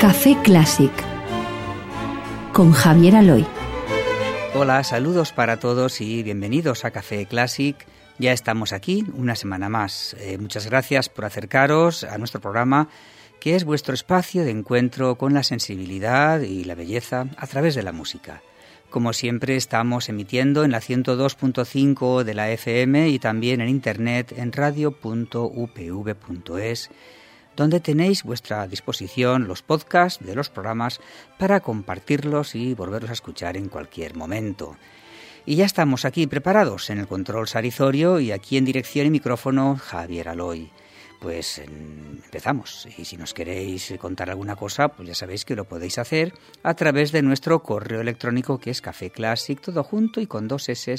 Café Clásic con Javier Aloy. Hola, saludos para todos y bienvenidos a Café Clásic. Ya estamos aquí una semana más. Muchas gracias por acercaros a nuestro programa, que es vuestro espacio de encuentro con la sensibilidad y la belleza a través de la música. Como siempre, estamos emitiendo en la 102.5 de la FM y también en internet en radio.upv.es, donde tenéis a vuestra disposición los podcasts de los programas para compartirlos y volverlos a escuchar en cualquier momento. Y ya estamos aquí preparados en el control Sarizorio y aquí en dirección y micrófono Javier Aloy. Pues empezamos. Y si nos queréis contar alguna cosa, pues ya sabéis que lo podéis hacer a través de nuestro correo electrónico, que es cafeclassic, todo junto y con 2 s,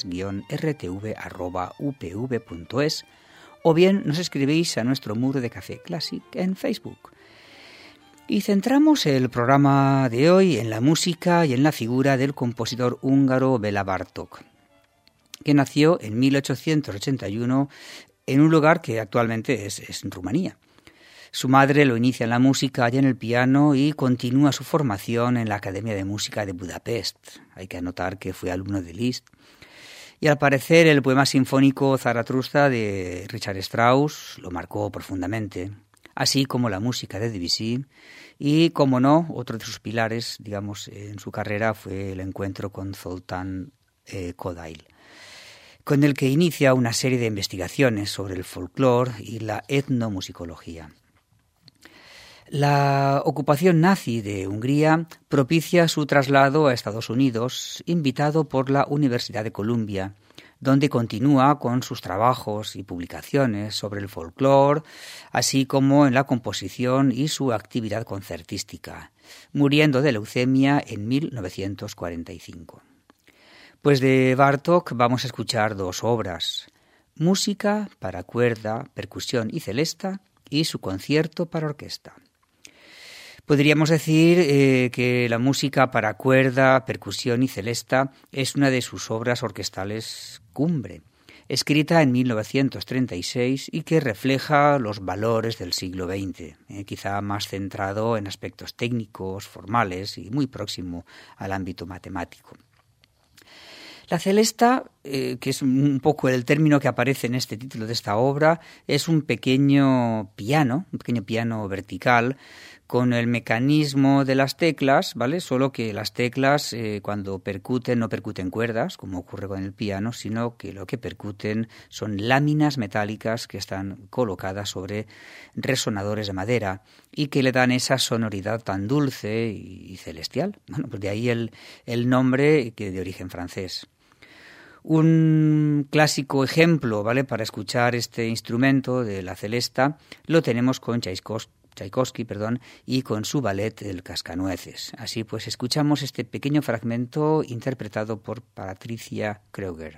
_rtv@upv.es, o bien nos escribís a nuestro muro de Café Clásic en Facebook. Y centramos el programa de hoy en la música y en la figura del compositor húngaro Béla Bartók, que nació en 1881 en un lugar que actualmente es Rumanía. Su madre lo inicia en la música y en el piano y continúa su formación en la Academia de Música de Budapest. Hay que anotar que fue alumno de Liszt. Y al parecer el poema sinfónico Zaratustra de Richard Strauss lo marcó profundamente, así como la música de Debussy. Y, como no, otro de sus pilares, digamos, en su carrera fue el encuentro con Zoltán Kodály, con el que inicia una serie de investigaciones sobre el folclore y la etnomusicología. La ocupación nazi de Hungría propicia su traslado a Estados Unidos, invitado por la Universidad de Columbia, donde continúa con sus trabajos y publicaciones sobre el folclore, así como en la composición y su actividad concertística, muriendo de leucemia en 1945. Pues de Bartók vamos a escuchar 2 obras: Música para cuerda, percusión y celesta y su concierto para orquesta. Podríamos decir que la música para cuerda, percusión y celesta es una de sus obras orquestales cumbre, escrita en 1936 y que refleja los valores del siglo XX, quizá más centrado en aspectos técnicos, formales y muy próximo al ámbito matemático. La celesta, que es un poco el término que aparece en este título de esta obra, es un pequeño piano vertical con el mecanismo de las teclas, ¿vale? Solo que las teclas cuando percuten no percuten cuerdas, como ocurre con el piano, sino que lo que percuten son láminas metálicas que están colocadas sobre resonadores de madera y que le dan esa sonoridad tan dulce y celestial. Bueno, pues de ahí el nombre, que de origen francés. Un clásico ejemplo, ¿vale?, para escuchar este instrumento de la celesta lo tenemos con Tchaikovsky, y con su ballet El Cascanueces. Así pues, escuchamos este pequeño fragmento interpretado por Patricia Kreuger.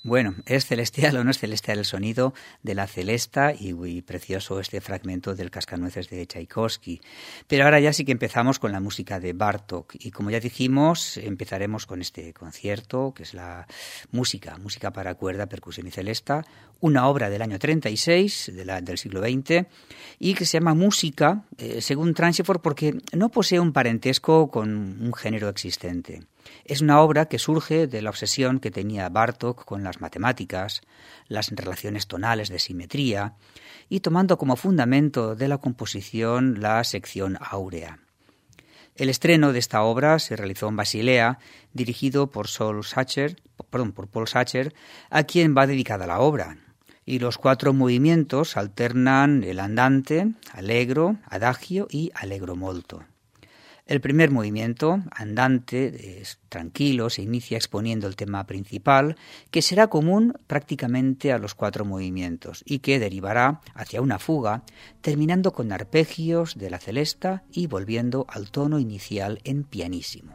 Bueno, ¿es celestial o no es celestial el sonido de la celesta y muy precioso este fragmento del Cascanueces de Tchaikovsky? Pero ahora ya sí que empezamos con la música de Bartók y como ya dijimos, empezaremos con este concierto que es la música para cuerda, percusión y celesta, una obra del año 36 del siglo XX y que se llama música, según Tránchefort, porque no posee un parentesco con un género existente. Es una obra que surge de la obsesión que tenía Bartók con las matemáticas, las relaciones tonales de simetría y tomando como fundamento de la composición la sección áurea. El estreno de esta obra se realizó en Basilea, dirigido por Paul Sacher, a quien va dedicada la obra. Y los 4 movimientos alternan el andante, allegro, adagio y allegro molto. El primer movimiento, andante, es tranquilo, se inicia exponiendo el tema principal, que será común prácticamente a los 4 movimientos y que derivará hacia una fuga, terminando con arpegios de la celesta y volviendo al tono inicial en pianísimo.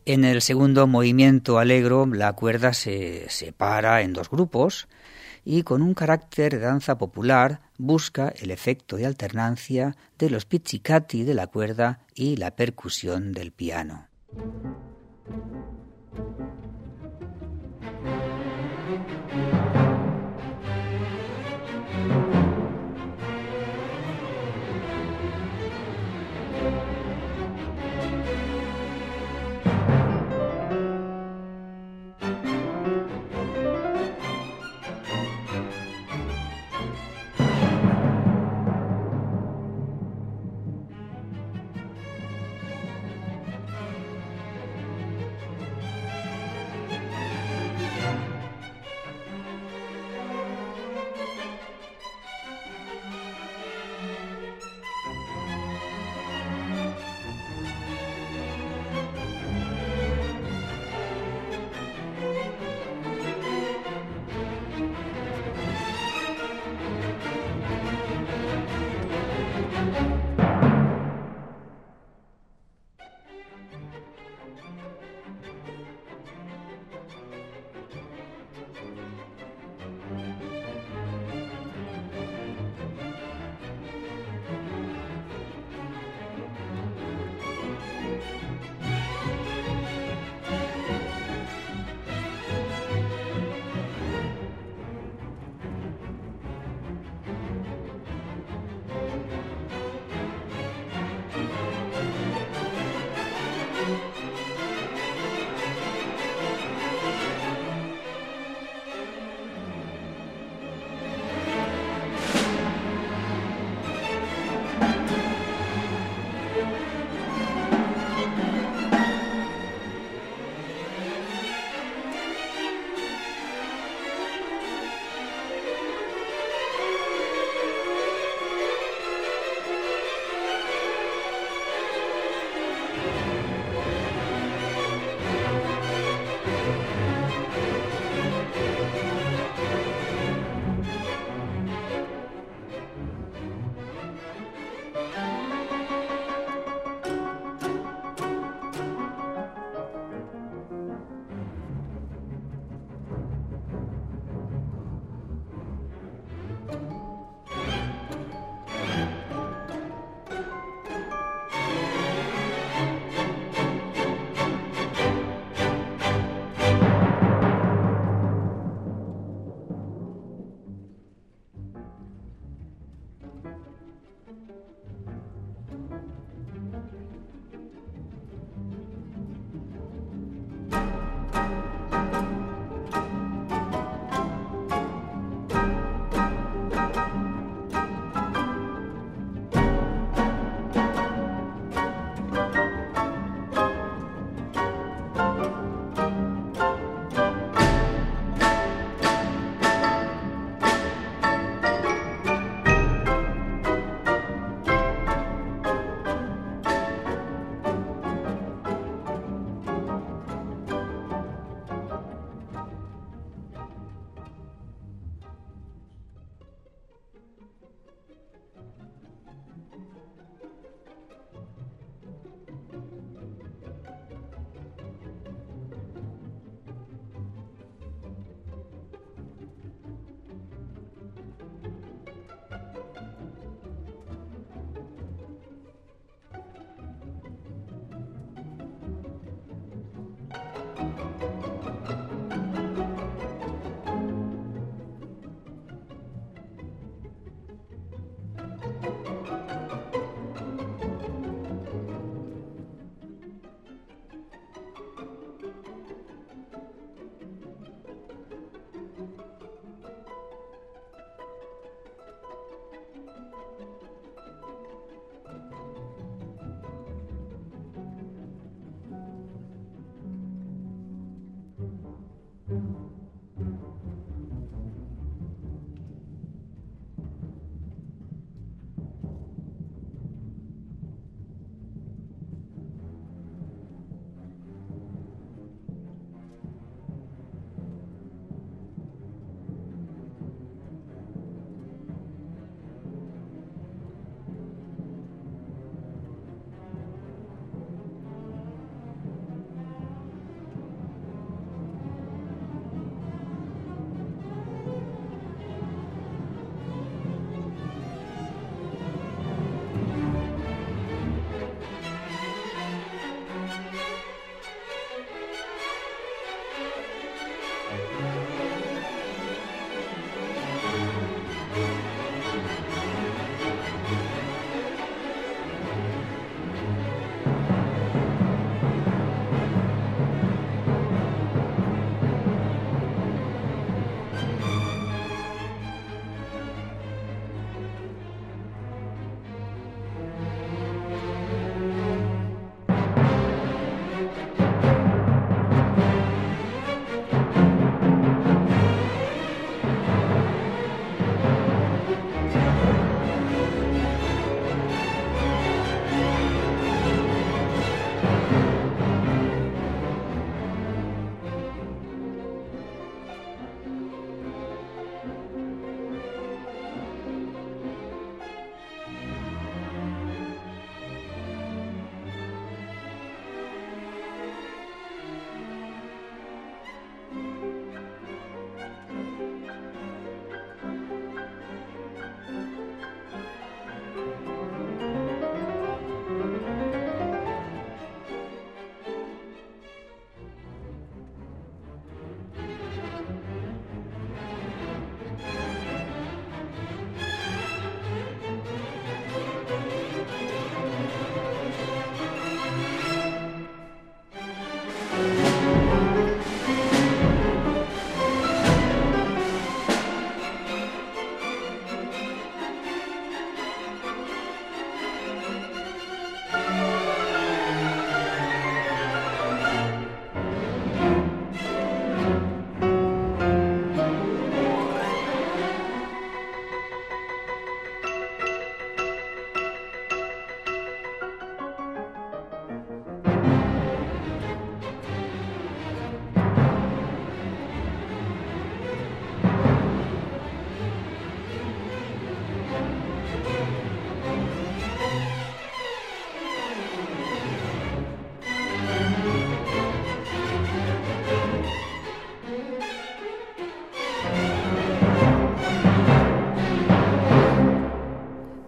En el segundo movimiento allegro, la cuerda se separa en dos grupos y con un carácter de danza popular busca el efecto de alternancia de los pizzicati de la cuerda y la percusión del piano.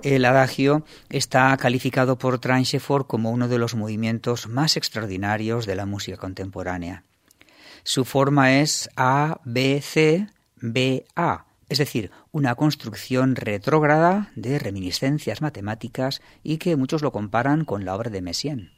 El adagio está calificado por Trainseford como uno de los movimientos más extraordinarios de la música contemporánea. Su forma es A-B-C-B-A, es decir, una construcción retrógrada de reminiscencias matemáticas y que muchos lo comparan con la obra de Messiaen.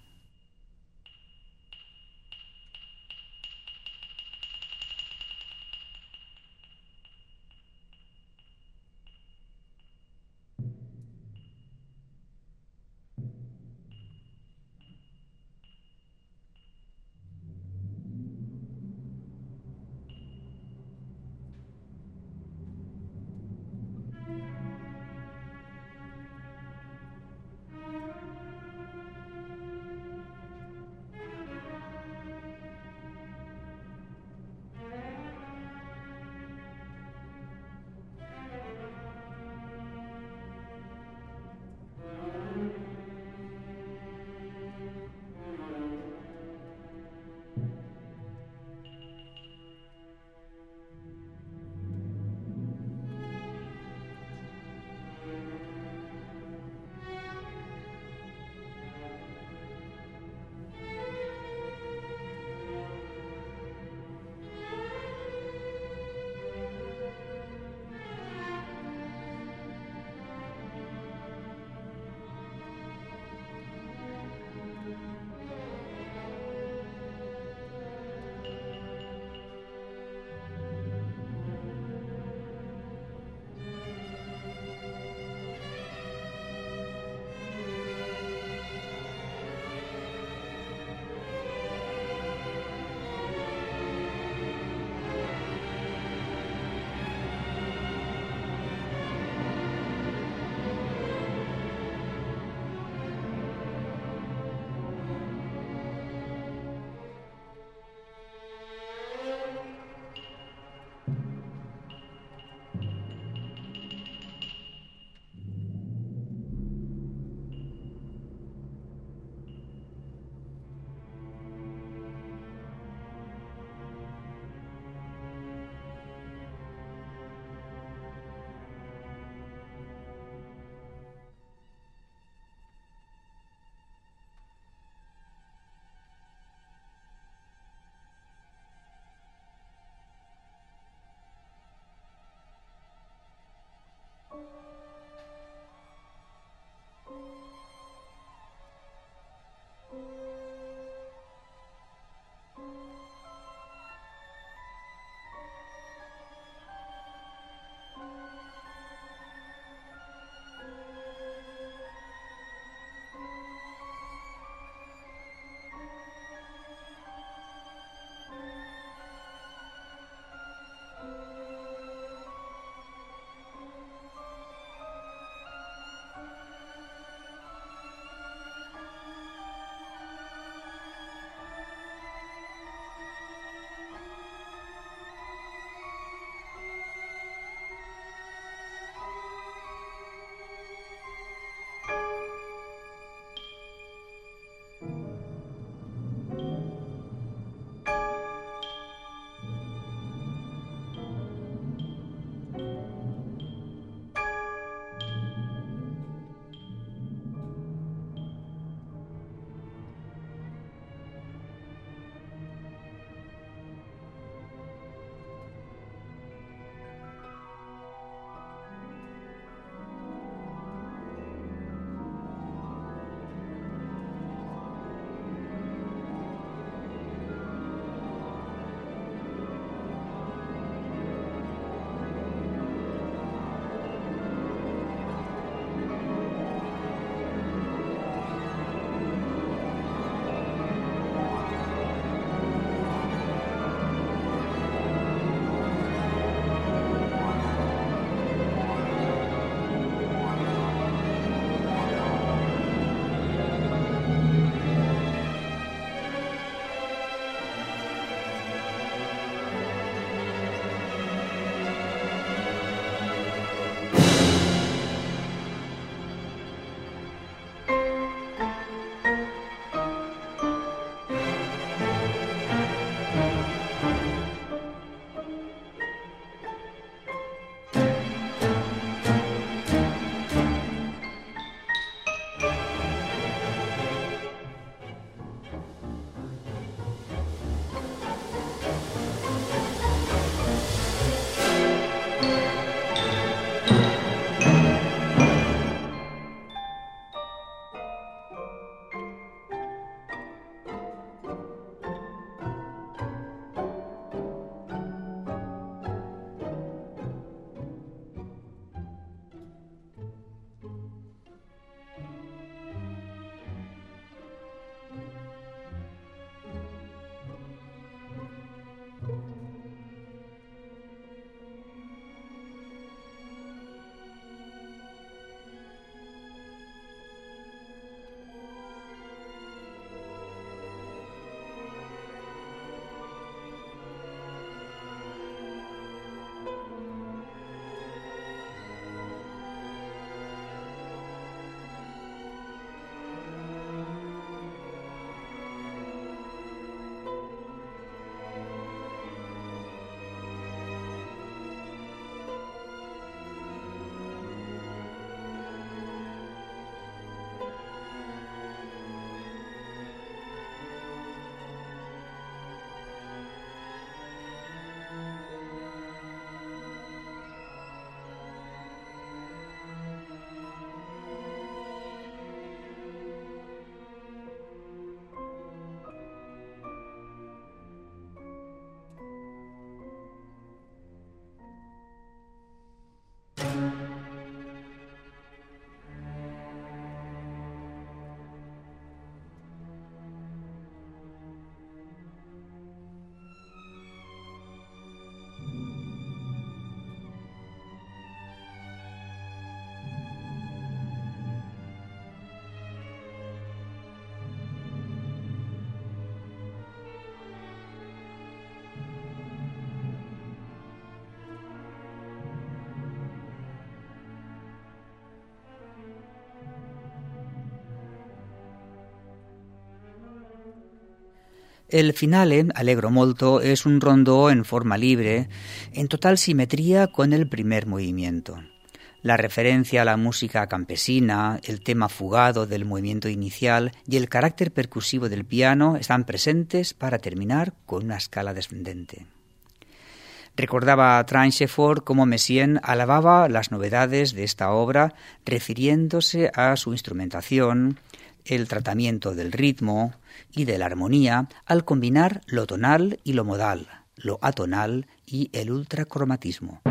El finale, Allegro molto, es un rondó en forma libre, en total simetría con el primer movimiento. La referencia a la música campesina, el tema fugado del movimiento inicial y el carácter percusivo del piano están presentes para terminar con una escala descendente. Recordaba Tranchefort cómo Messiaen alababa las novedades de esta obra, refiriéndose a su instrumentación, el tratamiento del ritmo y de la armonía al combinar lo tonal y lo modal, lo atonal y el ultracromatismo.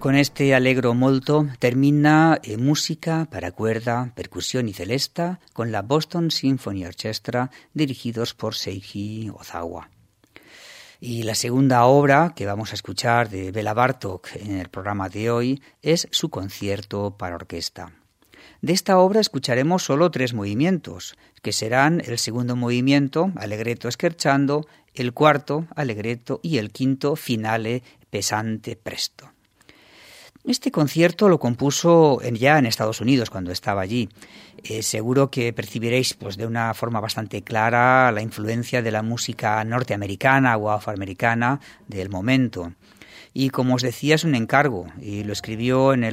con este allegro molto termina música para cuerda, percusión y celesta con la Boston Symphony Orchestra dirigidos por Seiji Ozawa. Y la segunda obra que vamos a escuchar de Béla Bartók en el programa de hoy es su concierto para orquesta. De esta obra escucharemos solo 3 movimientos, que serán el segundo movimiento, Allegretto scherzando, el cuarto, Allegretto, y el quinto, Finale pesante presto. Este concierto lo compuso ya en Estados Unidos cuando estaba allí. Seguro que percibiréis de una forma bastante clara la influencia de la música norteamericana o afroamericana del momento. Y como os decía, es un encargo, y lo escribió en el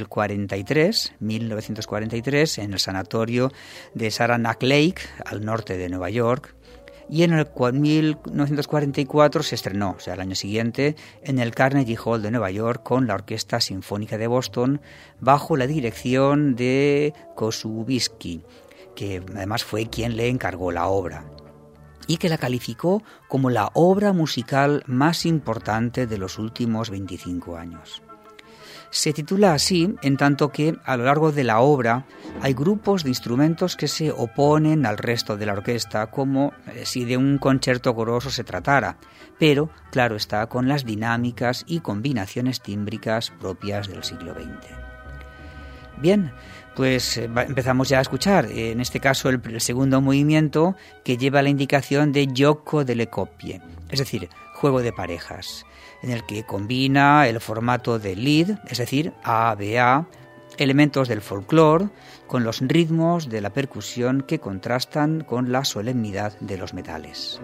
1943, en el sanatorio de Saranac Lake, al norte de Nueva York, y en el 1944 se estrenó, o sea, el año siguiente, en el Carnegie Hall de Nueva York con la Orquesta Sinfónica de Boston, bajo la dirección de Koussevitzky, que además fue quien le encargó la obra, y que la calificó como la obra musical más importante de los últimos 25 años. Se titula así en tanto que a lo largo de la obra hay grupos de instrumentos que se oponen al resto de la orquesta, como si de un concierto coroso se tratara, pero claro está, con las dinámicas y combinaciones tímbricas propias del siglo XX. Bien, pues empezamos ya a escuchar, en este caso el segundo movimiento, que lleva la indicación de gioco delle coppie, es decir, juego de parejas, en el que combina el formato de lead, es decir, A-B-A, elementos del folclore, con los ritmos de la percusión que contrastan con la solemnidad de los metales.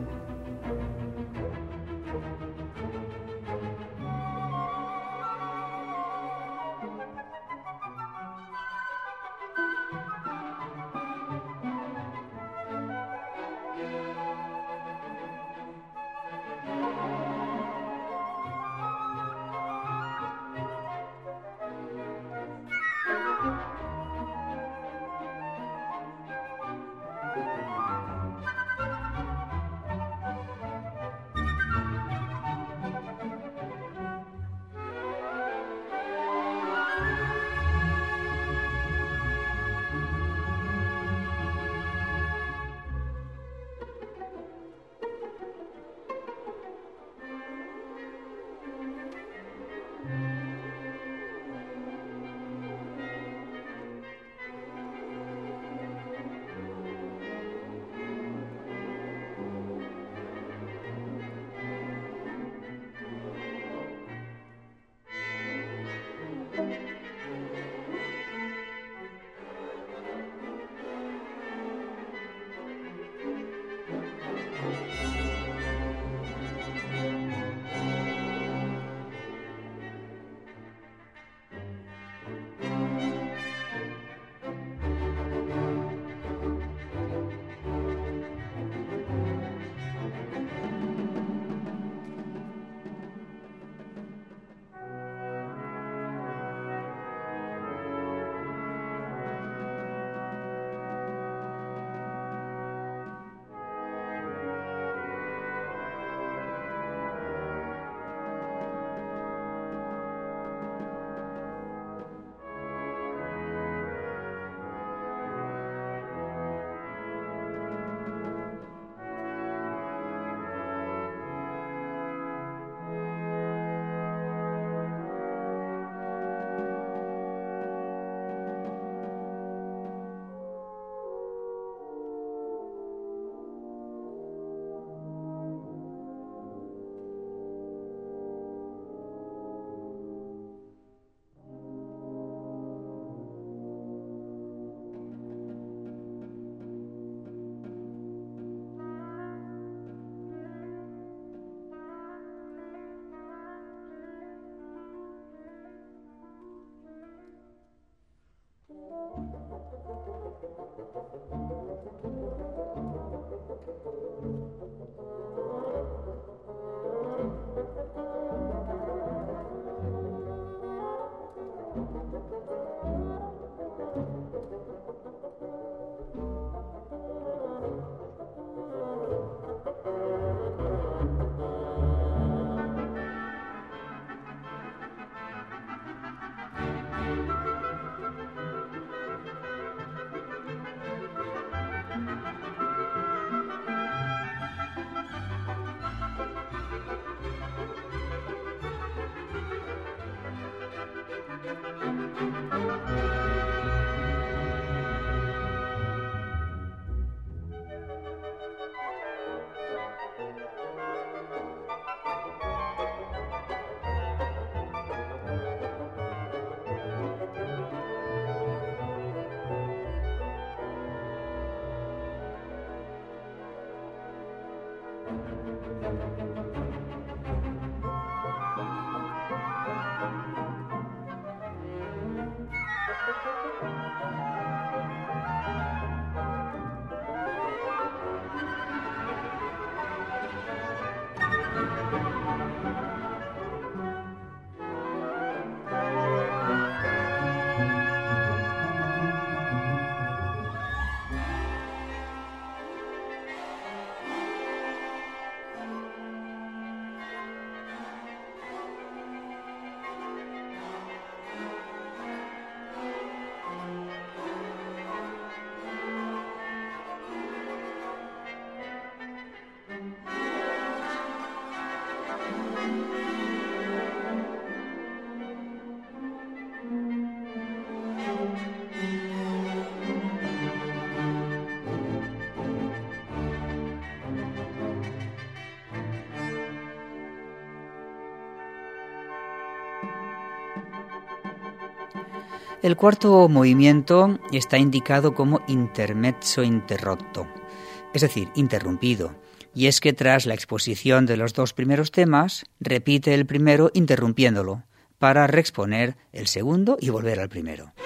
El cuarto movimiento está indicado como intermezzo interrotto, es decir, interrumpido, y es que tras la exposición de los dos primeros temas, repite el primero interrumpiéndolo, para reexponer el segundo y volver al primero.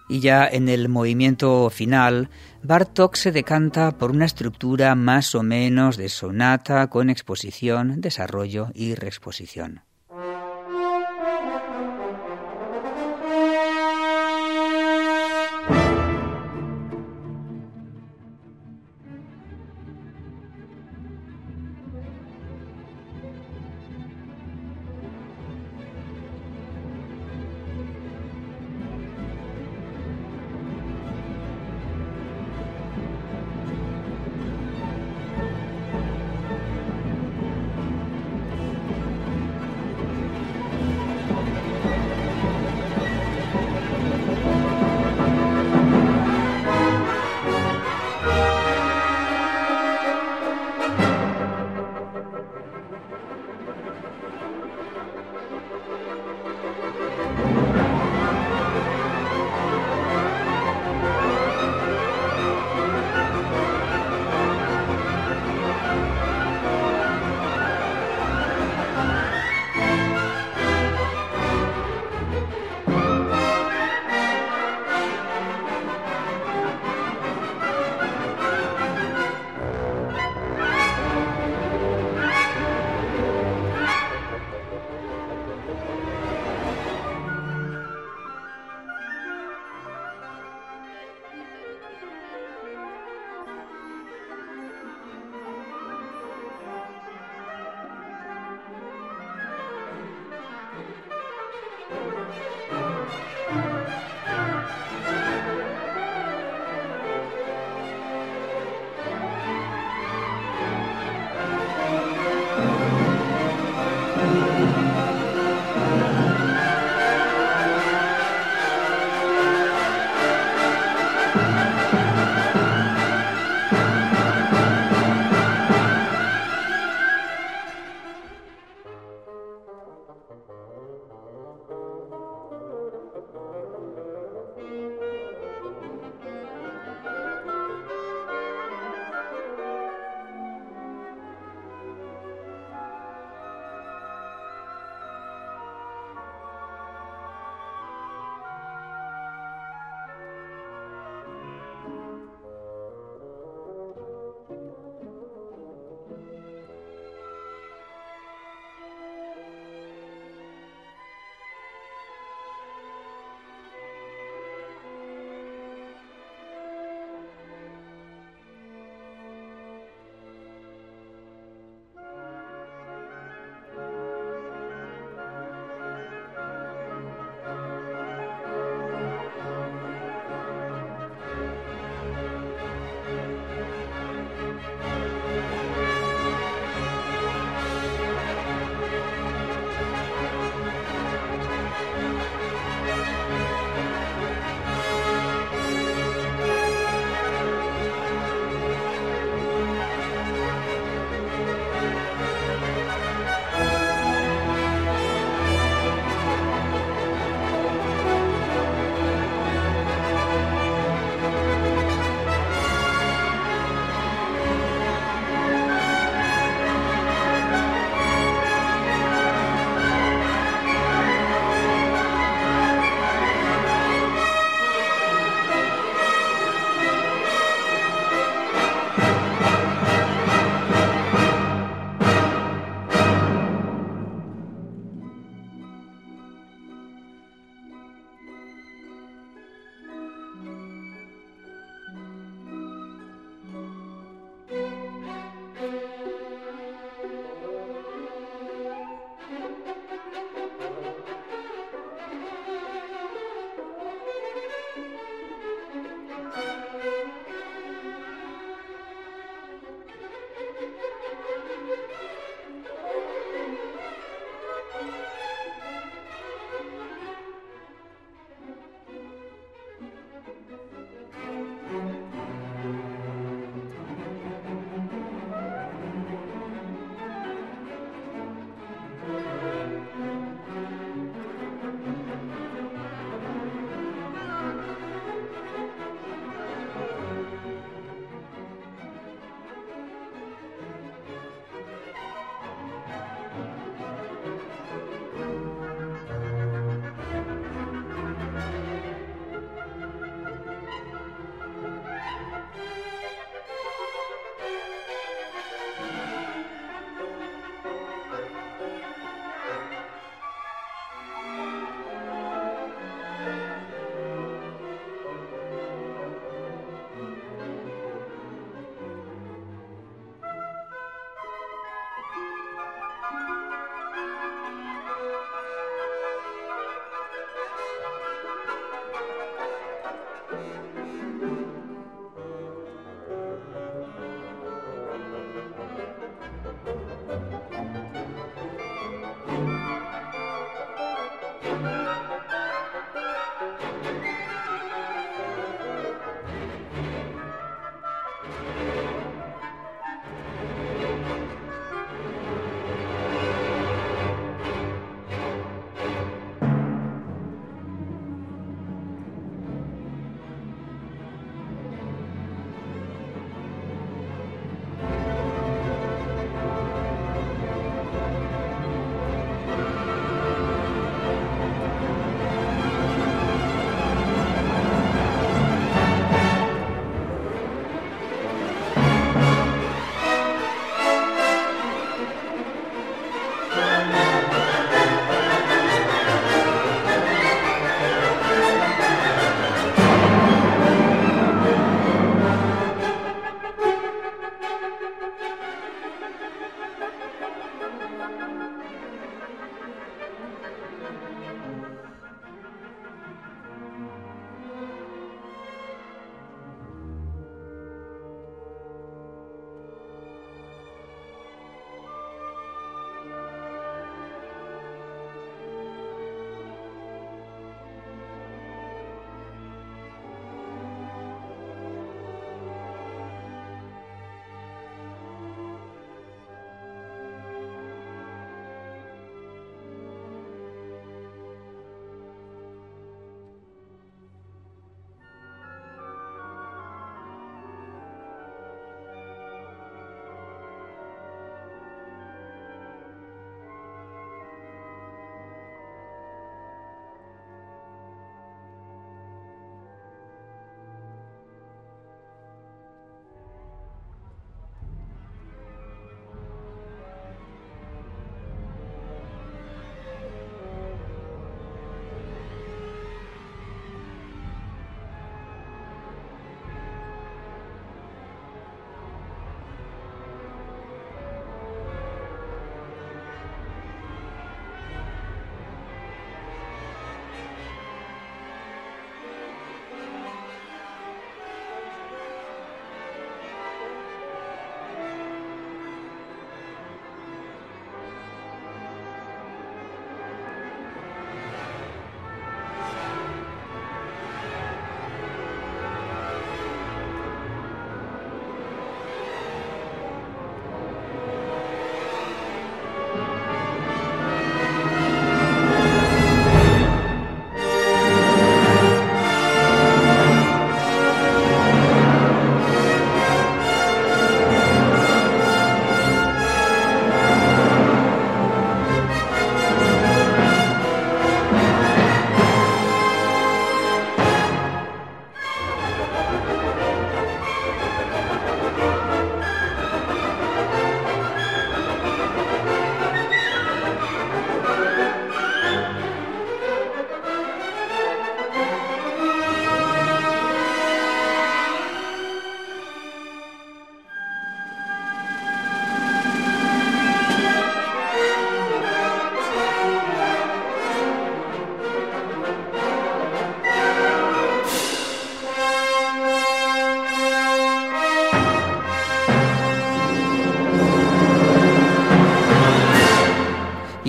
Y ya en el movimiento final, Bartók se decanta por una estructura más o menos de sonata con exposición, desarrollo y reexposición.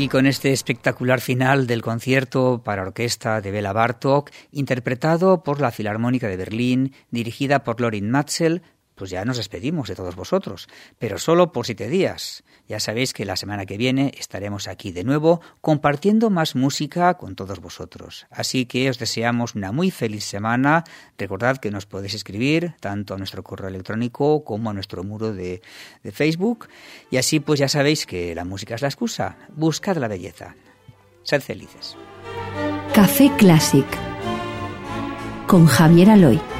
Y con este espectacular final del concierto para orquesta de Béla Bartók, interpretado por la Filarmónica de Berlín, dirigida por Lorin Maazel, pues ya nos despedimos de todos vosotros, pero solo por 7 días. Ya sabéis que la semana que viene estaremos aquí de nuevo compartiendo más música con todos vosotros. Así que os deseamos una muy feliz semana. Recordad que nos podéis escribir tanto a nuestro correo electrónico como a nuestro muro de Facebook. Y así pues ya sabéis que la música es la excusa. Buscad la belleza. Sed felices. Café Clásic con Javier Aloy.